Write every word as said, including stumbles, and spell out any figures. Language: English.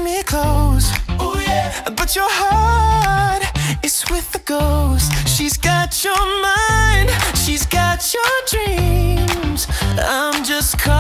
me close. Oh yeah. But your heart is with the ghost. She's got your mind, she's got your dreams. I'm just calling